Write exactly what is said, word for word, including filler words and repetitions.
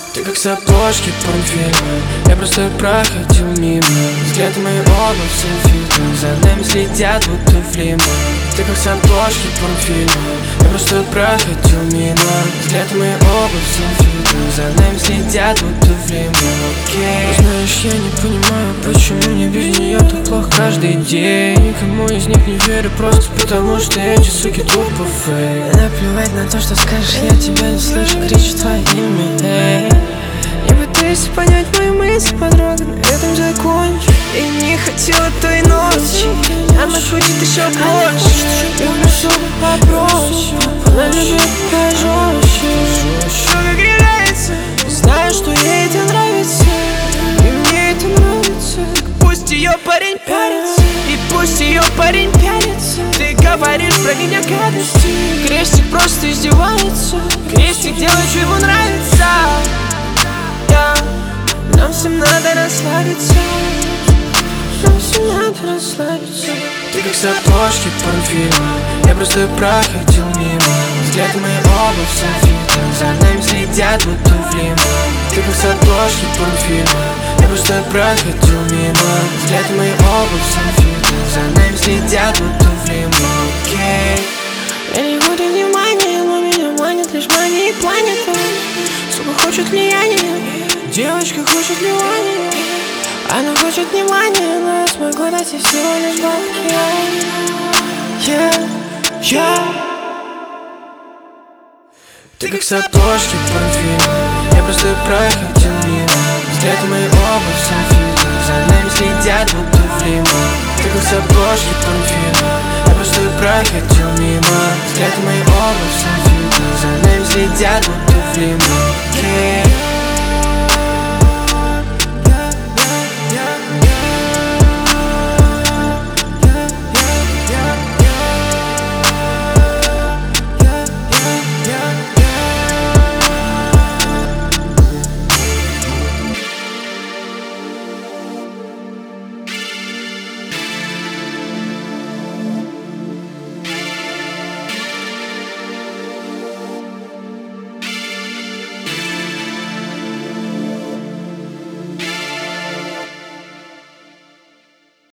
Ты как с обложки порнофильма, я просто проходил мимо. Взгляды мои оба в селфи, за нами следят, будто в лимо. Ты как с обложки порнофильма, я просто проходил мимо. Взгляды мои оба в селфи, за нами следят, будто в лимо. Okay. Знаешь, я не понимаю, почему мне без нее так плохо каждый день. Никому из них не верю, просто потому что эти суки тупо фейк. Наплевать на то, что скажешь, я тебя не слышу, кричу твое имя, эй. Не пытайся понять мои мысли, подруга, на этом закончу. И не хотела той ночи, она хочет еще больше. Люблю, чтобы попроще, она любит пожестче. Шуга греется, знаю, что ей это нравится, и мне это нравится. Пусть ее парень пялится, и пусть ее парень пялится. Ты говоришь про меня гадости, крестик просто издевается. Крестик делает, что ему нравится. Нам всем надо расслабиться, нам всем надо расслабиться. Ты как с обложки порнофильма, я просто проходил мимо. Взгляды мои оба в селфи, за нами следят, будто в лимо. Ты как с обложки порнофильма, я просто проходил мимо. Взгляды мои оба в селфи, за нами следят, будто в лимо. Okay. Я не буду внимания, но меня манит лишь мания и планета. Сука хочет влияния, девочка хочет внимания. Она хочет внимания, но я смогу дать ей всего лишь бабки. Yeah, yeah. Ты как с обложки порнофильма, я просто проходил мимо. Взгляды мои оба в селфи, за нами следят, будто в лимо. Ты как с обложки порнофильма, я просто проходил мимо. Взгляды мои оба в селфи, за нами следят, будто в лимо.